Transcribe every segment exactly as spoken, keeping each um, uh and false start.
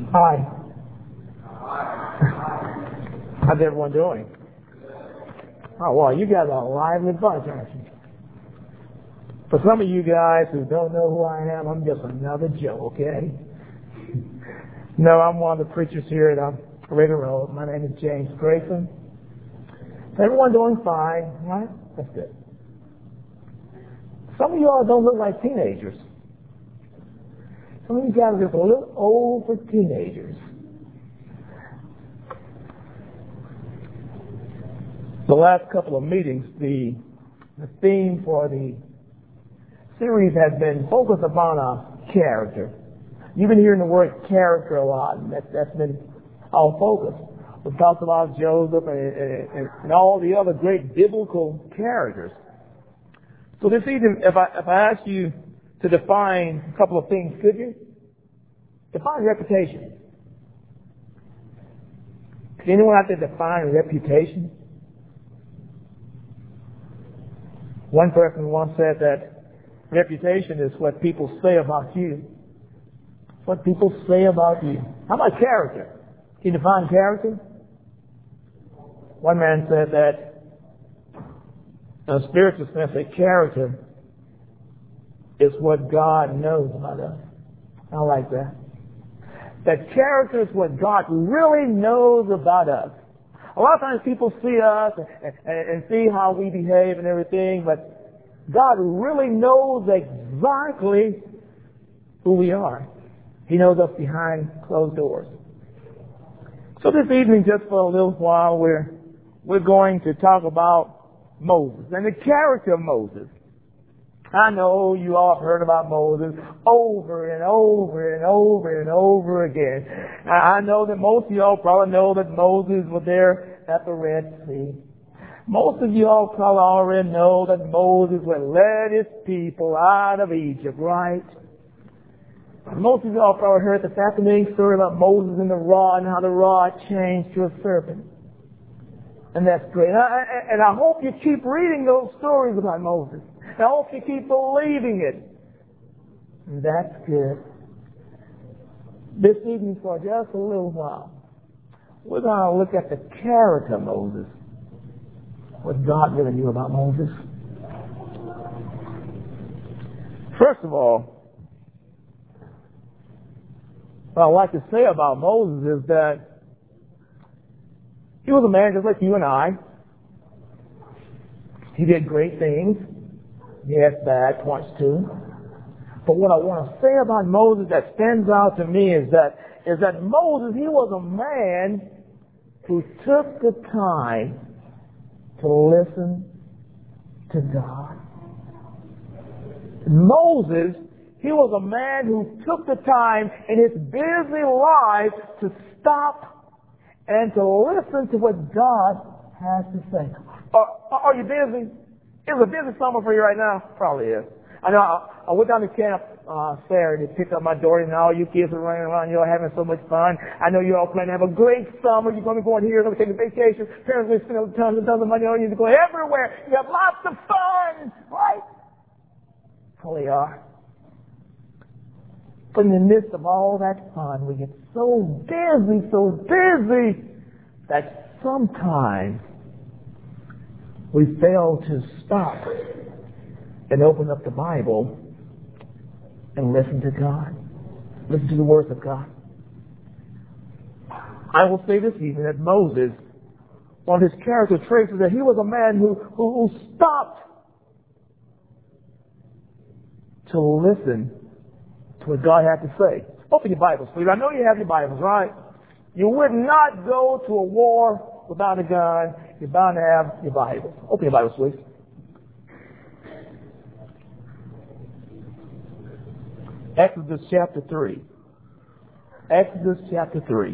Hi. How's everyone doing? Oh, well, you guys are a lively bunch, aren't you? For some of you guys who don't know who I am, I'm just another Joe, okay? No, I'm one of the preachers here at um, Raven Road. My name is James Grayson. Is everyone doing fine, right? That's good. Some of you all don't look like teenagers. Some of you guys are just a little old for teenagers. The last couple of meetings, the, the theme for the series has been focused upon a character. You've been hearing the word character a lot, and that, that's been our focus. We've talked about Joseph and, and, and all the other great biblical characters. So this evening, if I, if I ask you to define a couple of things, could you? Define reputation. Could anyone out there define reputation? One person once said that reputation is what people say about you. What people say about you. How about character? Can you define character? One man said that in a spiritual sense, that character is what God knows about us. I like that. That character is what God really knows about us. A lot of times people see us and, and, and see how we behave and everything, but God really knows exactly who we are. He knows us behind closed doors. So this evening, just for a little while, we're we're going to talk about Moses and the character of Moses. I know you all have heard about Moses over and over and over and over again. I know that most of you all probably know that Moses was there at the Red Sea. Most of you all probably already know that Moses would led his people out of Egypt, right? Most of you all probably heard the fascinating story about Moses and the rod and how the rod changed to a serpent. And that's great. And I, and I hope you keep reading those stories about Moses. I hope you keep believing it. And that's good. This evening, for just a little while, we're going to look at the character of Moses. What God really knew about Moses. First of all, what I'd like to say about Moses is that he was a man just like you and I. He did great things. He had bad points too. But what I want to say about Moses that stands out to me is that is that Moses, he was a man who took the time to listen to God. Moses, he was a man who took the time in his busy life to stop and to listen to what God has to say. Are, are you busy? Is it a busy summer for you right now? Probably is. I know I, I went down to camp uh, Saturday, picked up my daughter, and all you kids are running around. You're having so much fun. I know you're all planning to have a great summer. You're going to be going here, you're going to take a vacation. Parents are spending tons and tons of money on you to go everywhere. You have lots of fun, right? So they are. But in the midst of all that fun, we get so busy, so busy, that sometimes we fail to stop and open up the Bible and listen to God. Listen to the words of God. I will say this evening that Moses, one of his character traits is that he was a man who, who, who stopped to listen to what God had to say. Open your Bibles, please. I know you have your Bibles, right? You would not go to a war without a gun. You're bound to have your Bibles. Open your Bibles, please. Exodus chapter three. Exodus chapter three.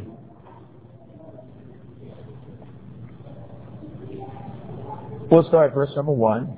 We'll start at verse number one.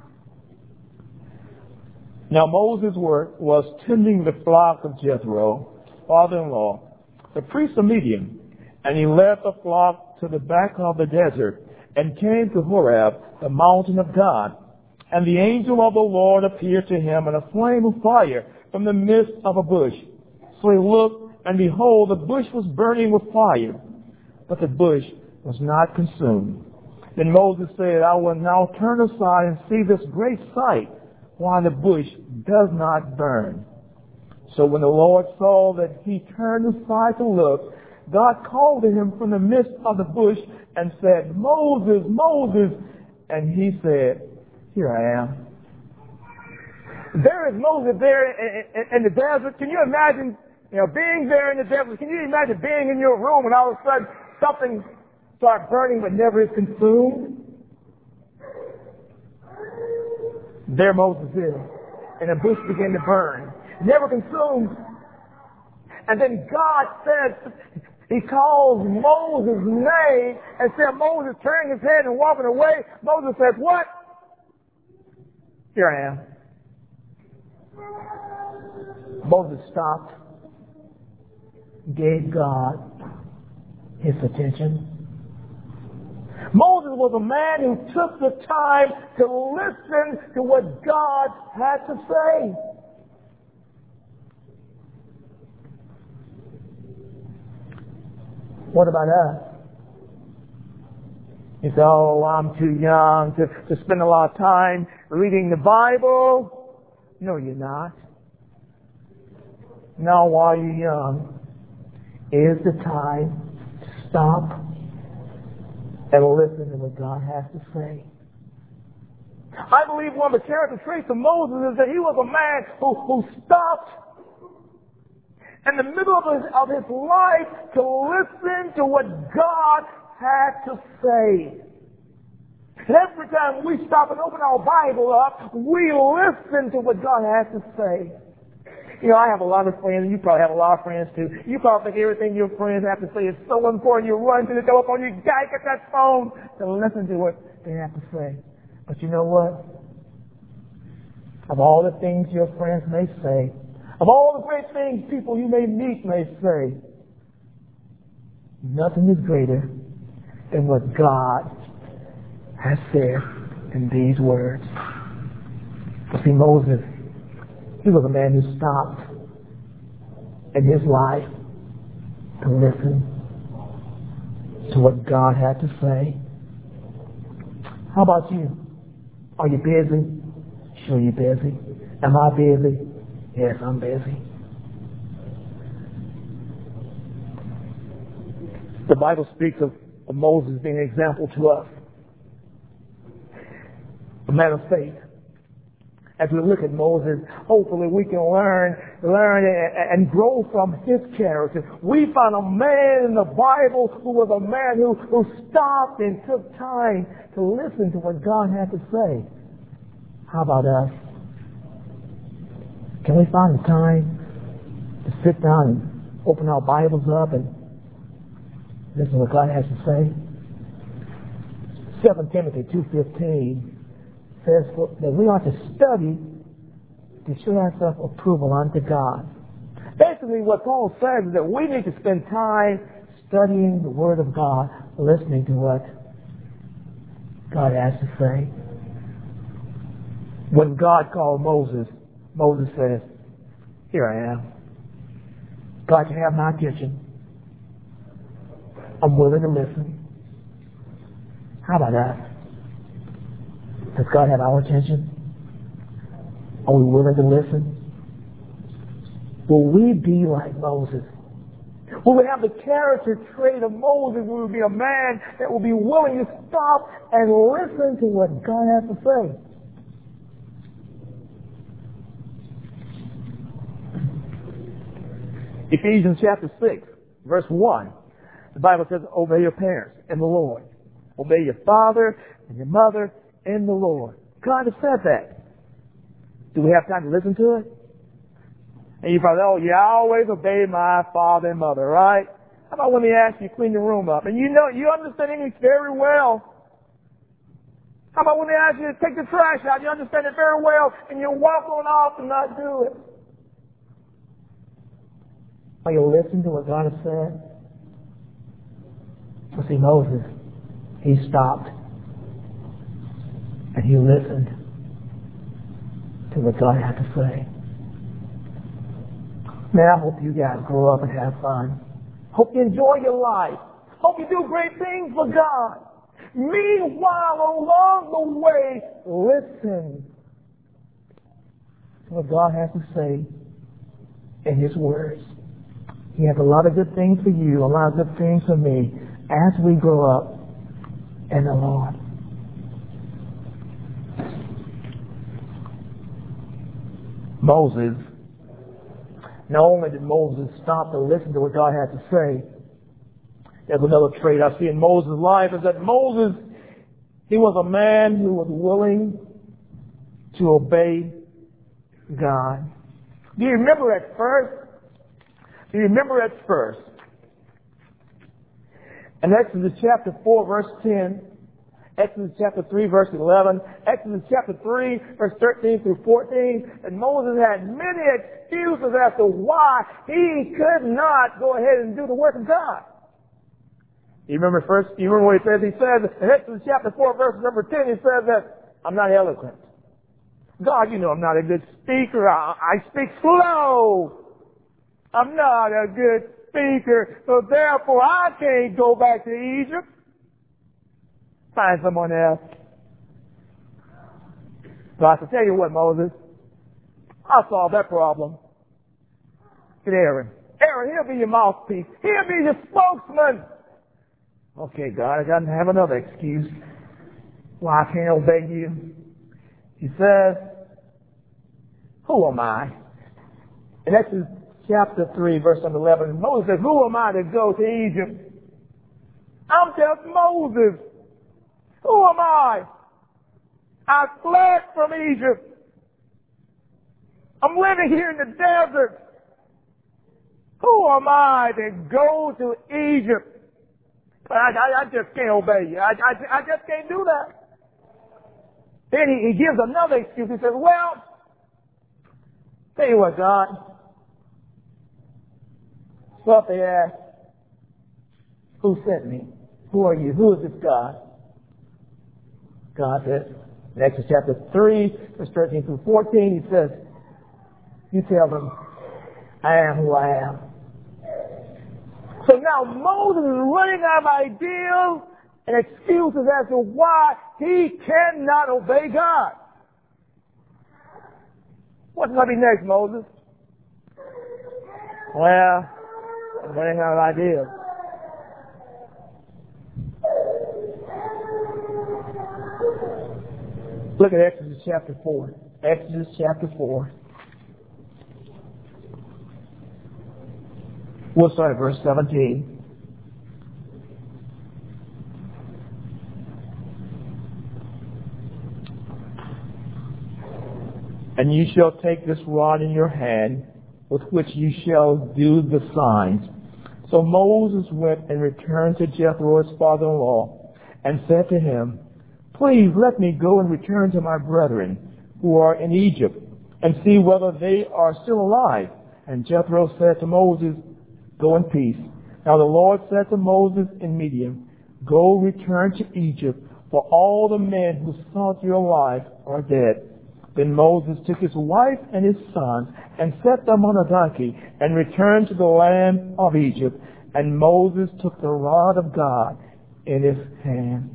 Now Moses was tending the flock of Jethro, father-in-law, the priest of Midian, and he led the flock to the back of the desert and came to Horeb, the mountain of God. And the angel of the Lord appeared to him in a flame of fire from the midst of a bush. So he looked, and behold, the bush was burning with fire, but the bush was not consumed. Then Moses said, I will now turn aside and see this great sight, why the bush does not burn. So when the Lord saw that he turned aside to look, God called to him from the midst of the bush and said, Moses, Moses. And he said, here I am. There is Moses there in, in, in the desert. Can you imagine, you know, being there in the desert? Can you imagine being in your room and all of a sudden something starts burning but never is consumed? There Moses is. And the bush began to burn. Never consumed. And then God said, he calls Moses' name and said, Moses, turning his head and walking away. Moses says, what? Here I am. Moses stopped, gave God his attention. Moses was a man who took the time to listen to what God had to say. What about us? You say, oh, I'm too young to, to spend a lot of time reading the Bible. No, you're not. Now, while you're young, is the time to stop and listen to what God has to say. I believe one of the character traits of Moses is that he was a man who, who stopped in the middle of his, of his life to listen to what God had to say. And every time we stop and open our Bible up, we listen to what God has to say. You know, I have a lot of friends, and you probably have a lot of friends too. You probably think everything your friends have to say is so important. You run to the telephone, you gotta get that phone to listen to what they have to say. But you know what? Of all the things your friends may say, of all the great things people you may meet may say, nothing is greater than what God has said in these words. You see, Moses, he was a man who stopped in his life to listen to what God had to say. How about you? Are you busy? Sure you're busy. Am I busy? Yes, I'm busy. The Bible speaks of, of Moses being an example to us. A man of faith. As we look at Moses, hopefully we can learn, learn and, and grow from his character. We find a man in the Bible who was a man who, who stopped and took time to listen to what God had to say. How about us? Can we find the time to sit down and open our Bibles up and listen to what God has to say? Second Timothy two fifteen says that we ought to study to show ourselves approval unto God. Basically what Paul says is that we need to spend time studying the Word of God, listening to what God has to say. When God called Moses, Moses says, here I am. God, you have my attention. I'm willing to listen. How about us? Does God have our attention? Are we willing to listen? Will we be like Moses? Will we have the character trait of Moses? Will we be a man that will be willing to stop and listen to what God has to say? Ephesians chapter six, verse one. The Bible says, obey your parents in the Lord. Obey your father and your mother in the Lord. God has said that. Do we have time to listen to it? And you probably, oh yeah, I always obey my father and mother, right? How about when they ask you to clean your room up? And you know, you understand English very well. How about when they ask you to take the trash out? You understand it very well, and you walk on off and not do it. Are you listening to what God has said? Well, see, Moses, he stopped and he listened to what God had to say. Man, I hope you guys grow up and have fun. Hope you enjoy your life. Hope you do great things for God. Meanwhile, along the way, listen to what God has to say in His words. He has a lot of good things for you, a lot of good things for me as we grow up in the Lord. Moses, not only did Moses stop to listen to what God had to say, there's another trait I see in Moses' life is that Moses, he was a man who was willing to obey God. Do you remember at first? Do you remember at first? In Exodus chapter four, verse ten, Exodus chapter three, verse eleven, Exodus chapter three, verse thirteen through fourteen, and Moses had many excuses as to why he could not go ahead and do the work of God. You remember first, you remember what he says? He says, in Exodus chapter four, verse number ten, he says that, I'm not eloquent. God, you know I'm not a good speaker. I, I speak slow. I'm not a good speaker, so therefore I can't go back to Egypt. Find someone else. So I said, tell you what, Moses, I'll solve that problem. Get Aaron. Aaron, he'll be your mouthpiece. He'll be your spokesman. Okay, God, I gotta have another excuse why I can't obey you. He says, who am I? In Exodus chapter three, verse number eleven, Moses says, who am I to go to Egypt? I'm just Moses. Who am I? I fled from Egypt. I'm living here in the desert. Who am I to go to Egypt? I, I, I just can't obey you. I, I, I just can't do that. Then he, he gives another excuse. He says, well, tell you what, God. So if they ask, who sent me? Who are you? Who is this God? God says, in Exodus chapter three, verse thirteen through fourteen, he says, you tell them, I am who I am. So now Moses is running out of ideas and excuses as to why he cannot obey God. What's going to be next, Moses? Well, I'm running out of ideas. Look at Exodus chapter four. Exodus chapter four. We'll start at verse seventeen. And you shall take this rod in your hand, with which you shall do the signs. So Moses went and returned to Jethro, his father-in-law, and said to him, please let me go and return to my brethren who are in Egypt, and see whether they are still alive. And Jethro said to Moses, go in peace. Now the Lord said to Moses in Midian, go return to Egypt, for all the men who sought you alive are dead. Then Moses took his wife and his sons and set them on a donkey and returned to the land of Egypt. And Moses took the rod of God in his hand.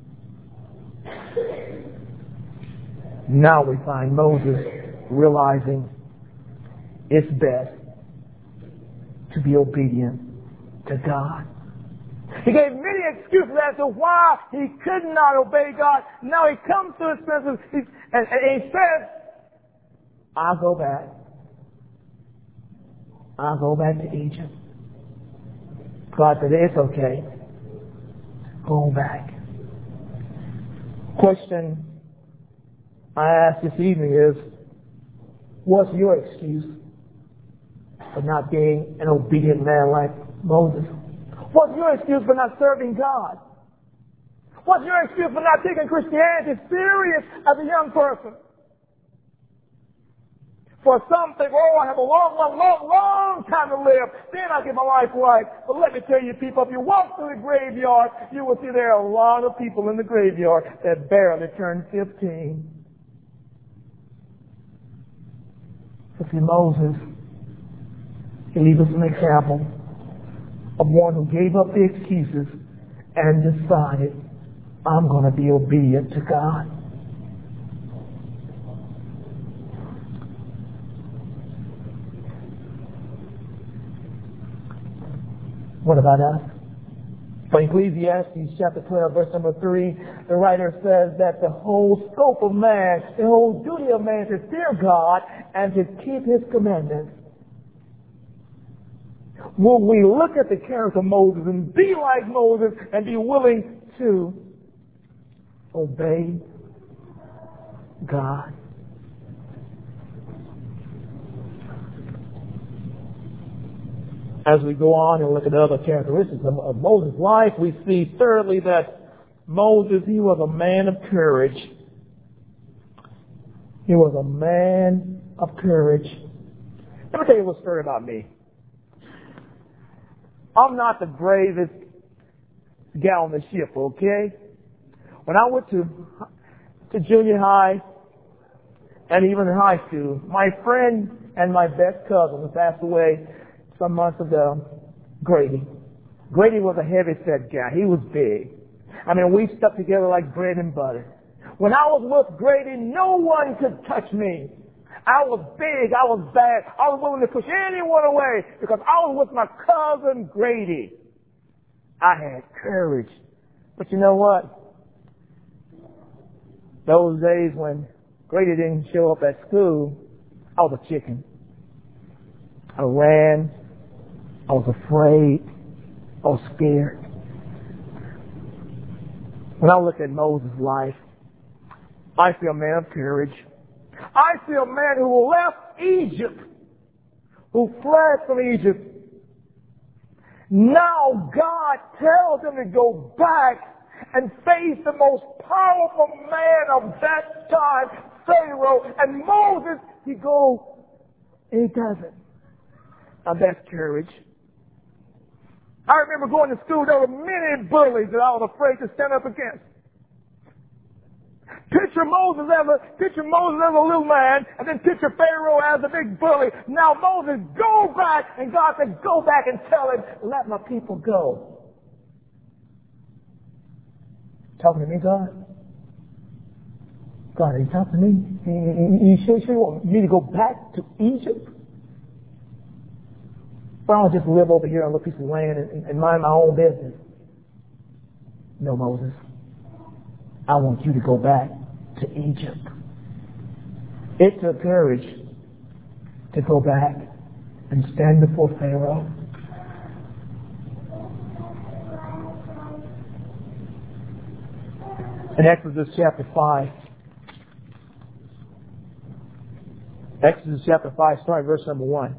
Now we find Moses realizing it's best to be obedient to God. He gave many excuses as to why he could not obey God. Now he comes to his senses and, and he says, I'll go back. I'll go back to Egypt. God said, it's okay. Go back. Question I ask this evening is, what's your excuse for not being an obedient man like Moses? What's your excuse for not serving God? What's your excuse for not taking Christianity serious as a young person? For some think, oh, I have a long, long, long, long time to live. Then I'll get my life right. But let me tell you, people, if you walk through the graveyard, you will see there are a lot of people in the graveyard that barely turned fifteen. So see, Moses He leaves us an example of one who gave up the excuses and decided, I'm going to be obedient to God. What about us? In Ecclesiastes chapter twelve, verse number three, the writer says that the whole scope of man, the whole duty of man is to fear God and to keep His commandments. Will we look at the character of Moses and be like Moses and be willing to obey God? As we go on and look at the other characteristics of, of Moses' life, we see thirdly that Moses, he was a man of courage. He was a man of courage. Let me tell you a little story about me. I'm not the bravest guy on the ship, okay? When I went to, to junior high and even in high school, my friend and my best cousin who passed away some months ago, Grady. Grady was a heavy-set guy. He was big. I mean, we stuck together like bread and butter. When I was with Grady, no one could touch me. I was big. I was bad. I was willing to push anyone away because I was with my cousin Grady. I had courage. But you know what? Those days when Grady didn't show up at school, I was a chicken. I ran. I was afraid. I was scared. When I look at Moses' life, I see a man of courage. I see a man who left Egypt, who fled from Egypt. Now God tells him to go back and face the most powerful man of that time, Pharaoh. And Moses, he goes, and he doesn't. Now that's courage. I remember going to school, there were many bullies that I was afraid to stand up against. Picture Moses as a, picture Moses as a little man, and then picture Pharaoh as a big bully. Now Moses, go back, and God said, go back and tell him, let my people go. Talking to me, God? God, are you talking to me? You sure, sure you want me to go back to Egypt? Why don't I just live over here on a little piece of land and, and mind my own business? No, Moses. I want you to go back to Egypt. It took courage to go back and stand before Pharaoh. In Exodus chapter five, Exodus chapter five, starting verse number one.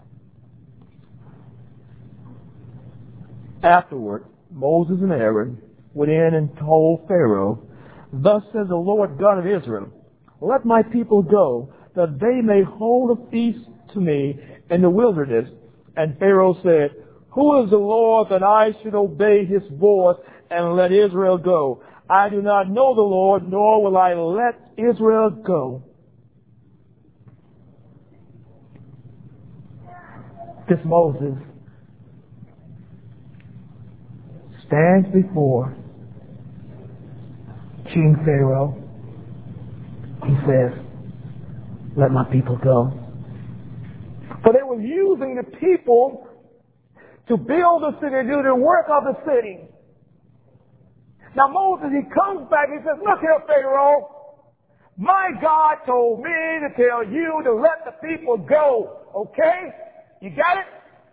Afterward, Moses and Aaron went in and told Pharaoh, thus says the Lord God of Israel, let my people go, that they may hold a feast to me in the wilderness. And Pharaoh said, who is the Lord that I should obey his voice and let Israel go? I do not know the Lord, nor will I let Israel go. This Moses stands before King Pharaoh. He says, let my people go. For they were using the people to build the city, do the work of the city. Now Moses, he comes back and he says, look here, Pharaoh, my God told me to tell you to let the people go. Okay? You got it?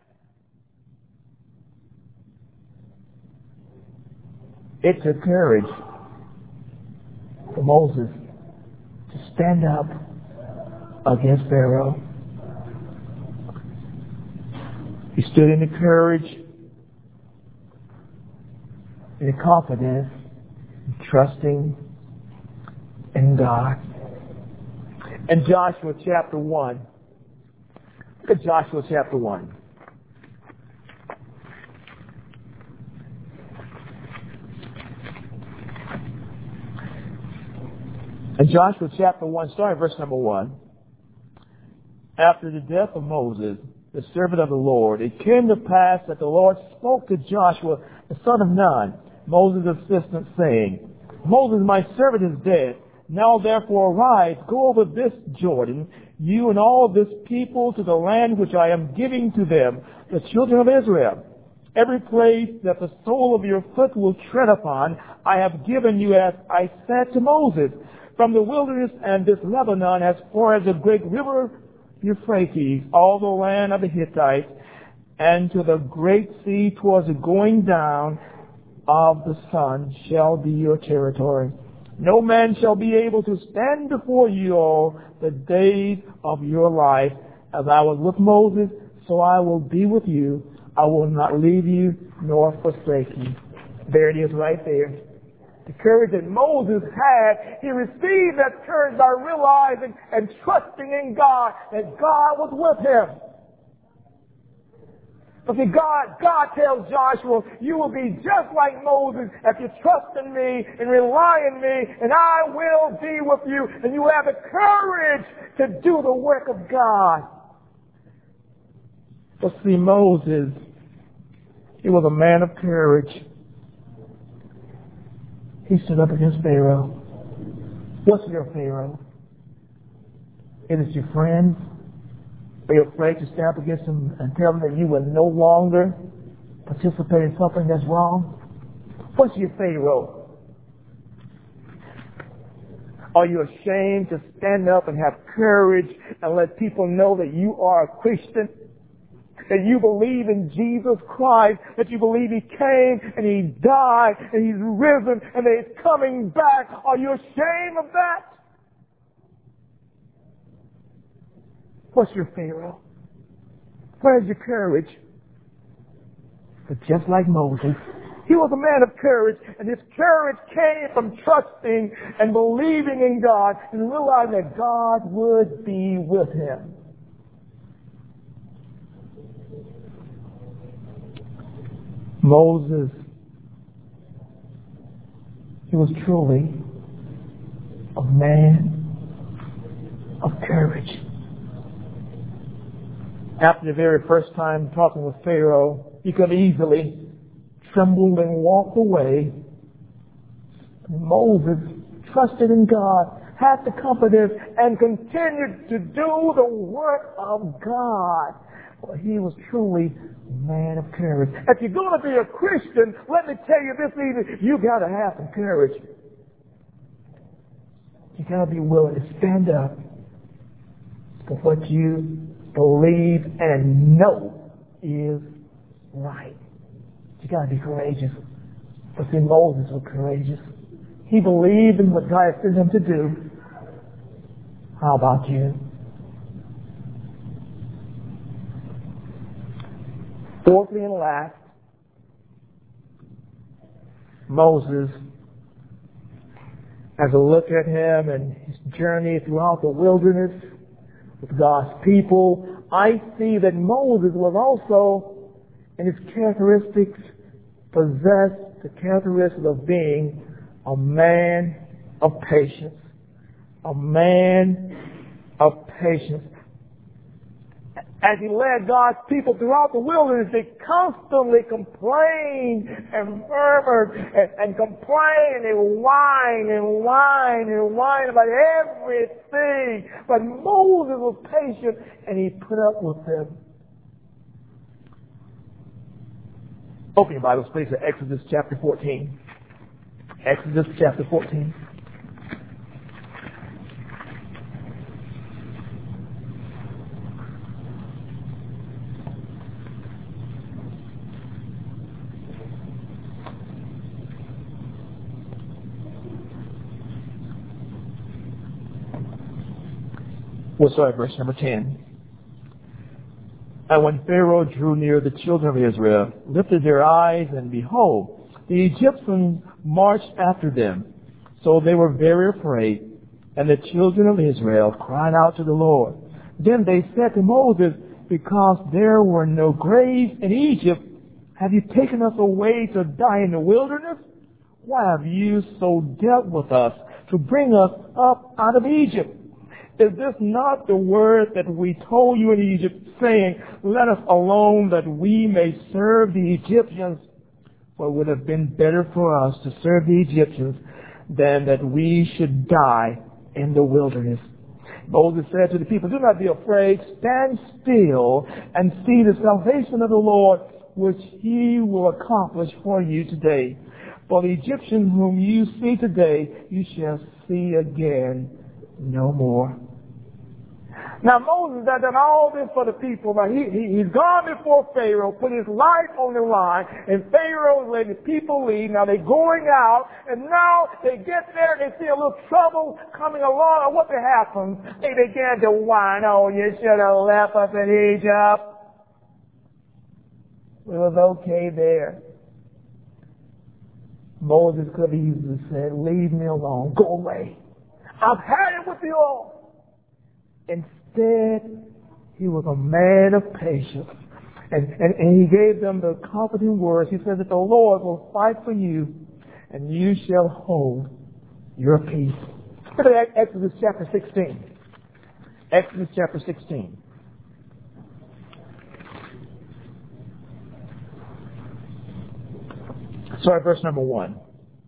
It took courage for Moses to stand up against Pharaoh. He stood in the courage, in the confidence, trusting in God. In Joshua chapter one, look at Joshua chapter one. In Joshua chapter one, starting verse number one. After the death of Moses, the servant of the Lord. It came to pass that the Lord spoke to Joshua, the son of Nun, Moses' assistant, saying, Moses, my servant, is dead. Now therefore arise, go over this Jordan, you and all this people, to the land which I am giving to them, the children of Israel. Every place that the sole of your foot will tread upon, I have given you, as I said to Moses, from the wilderness and this Lebanon, as far as the great river Euphrates, all the land of the Hittites, and to the great sea towards the going down of the sun shall be your territory. No man shall be able to stand before you all the days of your life. As I was with Moses, so I will be with you. I will not leave you nor forsake you. There it is right there. The courage that Moses had, he received that courage by realizing and trusting in God that God was with him. But see, God, God tells Joshua, you will be just like Moses if you trust in me and rely on me, and I will be with you, and you have the courage to do the work of God. But see, Moses, he was a man of courage. He stood up against Pharaoh. What's your Pharaoh? It is your friends. Are you afraid to stand up against them and tell them that you will no longer participate in something that's wrong? What's your Pharaoh? Are you ashamed to stand up and have courage and let people know that you are a Christian? That you believe in Jesus Christ, that you believe He came and He died and He's risen and that He's coming back. Are you ashamed of that? What's your Pharaoh? Where's your courage? But just like Moses, he was a man of courage, and his courage came from trusting and believing in God and realizing that God would be with him. Moses, he was truly a man of courage. After the very first time talking with Pharaoh, he could easily tremble and walk away. Moses trusted in God, had the confidence, and continued to do the work of God. Well, he was truly a man of courage. If you're going to be a Christian, let me tell you this evening, you got to have some courage. You got to be willing to stand up for what you believe and know is right. You got to be courageous. But see, Moses was courageous. He believed in what God had sent him to do. How about you? Fourthly and last, Moses, as I look at him and his journey throughout the wilderness with God's people, I see that Moses was also, in his characteristics, possessed the characteristics of being a man of patience. A man of patience. As he led God's people throughout the wilderness, they constantly complained and murmured and, and complained and whined and whined and whined about everything. But Moses was patient and he put up with them. Open your Bibles, please, to Exodus chapter fourteen. Exodus chapter fourteen. Well, sorry, verse number ten. And when Pharaoh drew near, the children of Israel lifted their eyes, and behold, the Egyptians marched after them. So they were very afraid, and the children of Israel cried out to the Lord. Then they said to Moses, because there were no graves in Egypt, have you taken us away to die in the wilderness? Why have you so dealt with us to bring us up out of Egypt? Is this not the word that we told you in Egypt, saying, let us alone that we may serve the Egyptians? For it would have been better for us to serve the Egyptians than that we should die in the wilderness. Moses said to the people, do not be afraid, stand still and see the salvation of the Lord, which he will accomplish for you today. For the Egyptians whom you see today, you shall see again no more. Now Moses had done all this for the people. Now he, he, he's gone before Pharaoh, put his life on the line, and Pharaoh is letting the people leave. Now they're going out, and now they get there, they see a little trouble coming along, and what happens? They begin to whine, oh, you should have left us in Egypt. It was okay there. Moses could have easily said, leave me alone, go away. I've had it with you all. Instead, he was a man of patience. And, and, and he gave them the comforting words. He said that the Lord will fight for you, and you shall hold your peace. Look at Exodus chapter sixteen. Exodus chapter sixteen. Sorry, verse number one.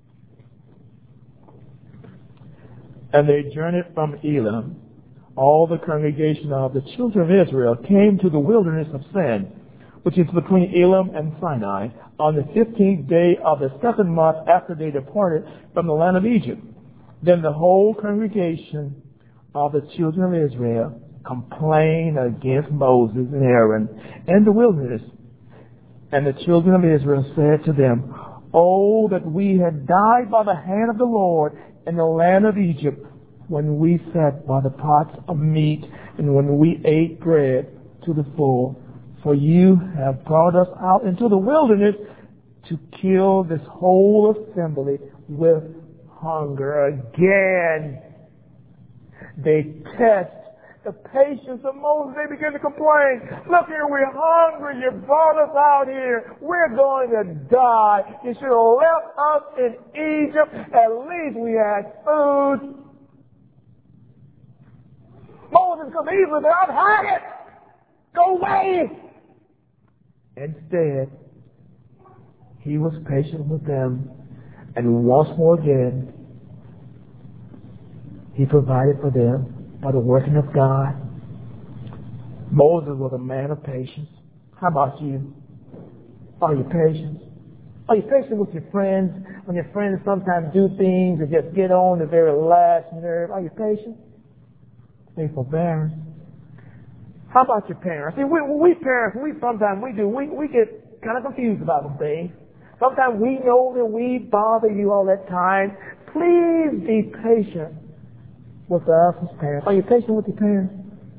And they journeyed from Elim. All the congregation of the children of Israel came to the wilderness of Sin, which is between Elim and Sinai, on the fifteenth day of the second month after they departed from the land of Egypt. Then the whole congregation of the children of Israel complained against Moses and Aaron in the wilderness. And the children of Israel said to them, oh, that we had died by the hand of the Lord in the land of Egypt, when we sat by the pots of meat, and when we ate bread to the full. For you have brought us out into the wilderness to kill this whole assembly with hunger. Again, they test the patience of Moses. They begin to complain. Look here, we're hungry. You brought us out here. We're going to die. You should have left us in Egypt. At least we had food. Moses could easily say, I've had it. Go away. Instead, he was patient with them. And once more again, he provided for them by the working of God. Moses was a man of patience. How about you? Are you patient? Are you patient with your friends when your friends sometimes do things that just get on the very last nerve? Are you patient? Be forbearance. How about your parents? See, we, we parents, we sometimes we do, we, we get kind of confused about some things. Sometimes we know that we bother you all that time. Please be patient with us as parents. Are you patient with your parents?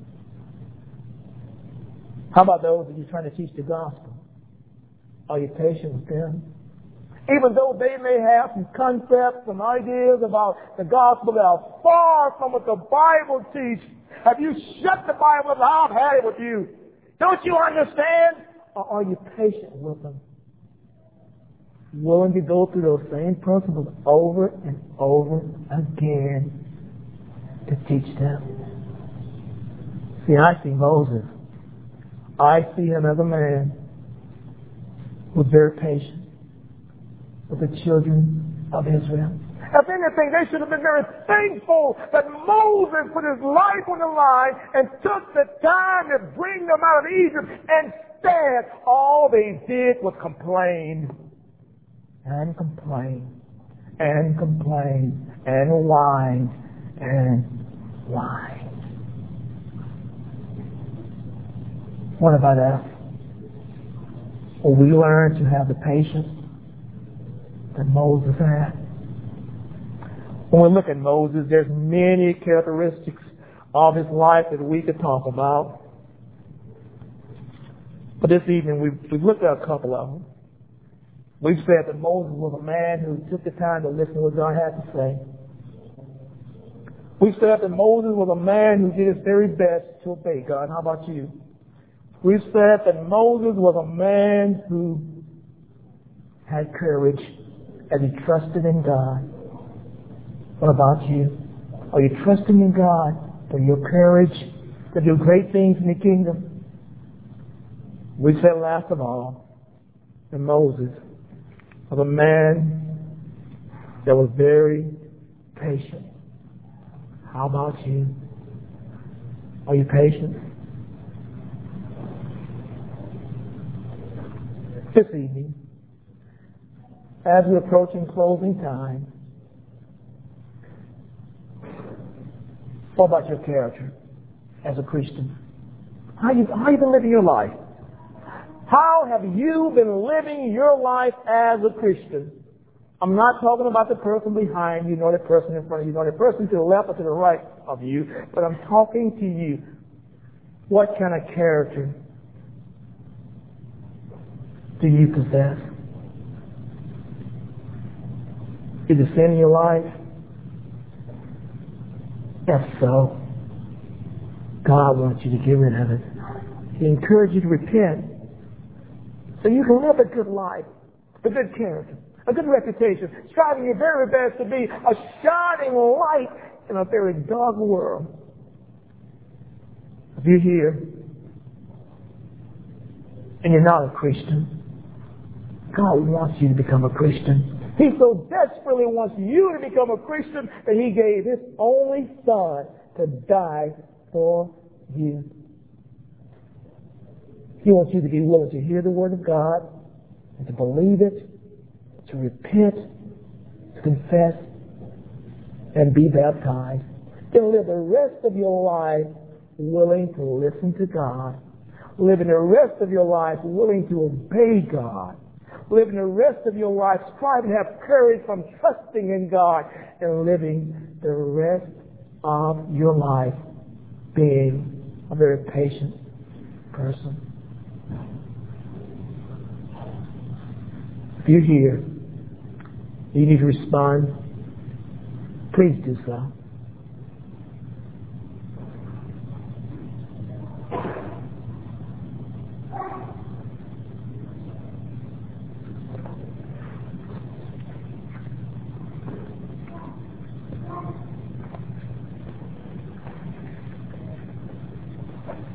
How about those that you're trying to teach the gospel? Are you patient with them? Even though they may have some concepts, some ideas about the gospel that are far from what the Bible teaches. Have you shut the Bible up? I've had it with you. Don't you understand? Or are you patient with them? Willing to go through those same principles over and over again to teach them? See, I see Moses. I see him as a man who's very patient with the children of Israel. If anything, they should have been very thankful that Moses put his life on the line and took the time to bring them out of Egypt. Instead, all they did was complain and complain and complain and whine and whine. What about us? Will we learn to have the patience that Moses had? When we look at Moses, there's many characteristics of his life that we could talk about. But this evening, we've, we've looked at a couple of them. We've said that Moses was a man who took the time to listen to what God had to say. We've said that Moses was a man who did his very best to obey God. How about you? We've said that Moses was a man who had courage and he trusted in God. What about you? Are you trusting in God for your courage to do great things in the kingdom. We said last of all that Moses was a man that was very patient. How about you? Are you patient? This evening, as we're approaching closing time, what about your character as a Christian? How you, how you been living your life? How have you been living your life as a Christian? I'm not talking about the person behind you, nor the person in front of you, nor the person to the left or to the right of you, but I'm talking to you. What kind of character do you possess? Is there sin in your life? If so, God wants you to get rid of it. He encourages you to repent so you can live a good life, a good character, a good reputation, striving your very best to be a shining light in a very dark world. If you're here and you're not a Christian, God wants you to become a Christian. He so desperately wants you to become a Christian that He gave His only Son to die for you. He wants you to be willing to hear the Word of God and to believe it, to repent, to confess, and be baptized. Then live the rest of your life willing to listen to God. Living the rest of your life willing to obey God. Living the rest of your life striving to have courage from trusting in God, and living the rest of your life being a very patient person. If you're here, you need to respond, please do so.